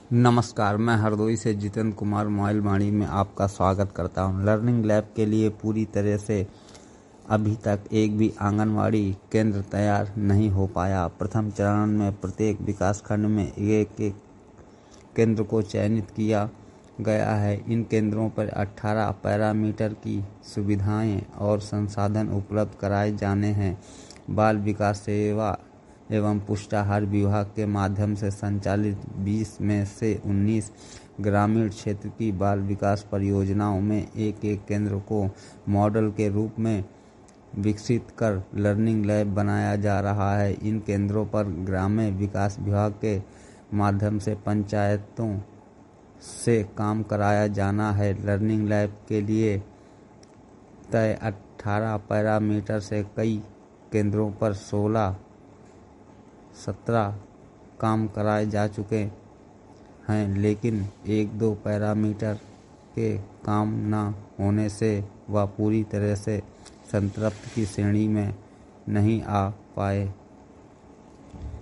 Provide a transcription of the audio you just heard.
नमस्कार, मैं हरदोई से जितेंद्र कुमार मोबाइल वाणी में आपका स्वागत करता हूं। लर्निंग लैब के लिए पूरी तरह से अभी तक एक भी आंगनवाड़ी केंद्र तैयार नहीं हो पाया। प्रथम चरण में प्रत्येक विकासखंड में एक केंद्र को चयनित किया गया है। इन केंद्रों पर 18 पैरामीटर की सुविधाएं और संसाधन उपलब्ध कराए जाने हैं। बाल विकास सेवा एवं पुष्टाहार विभाग के माध्यम से संचालित 20 में से 19 ग्रामीण क्षेत्र की बाल विकास परियोजनाओं में एक केंद्र को मॉडल के रूप में विकसित कर लर्निंग लैब बनाया जा रहा है। इन केंद्रों पर ग्रामीण विकास विभाग के माध्यम से पंचायतों से काम कराया जाना है। लर्निंग लैब के लिए तय 18 पैरामीटर से कई केंद्रों पर 17 काम कराए जा चुके हैं, लेकिन 1-2 पैरामीटर के काम न होने से वह पूरी तरह से संतृप्त की श्रेणी में नहीं आ पाए।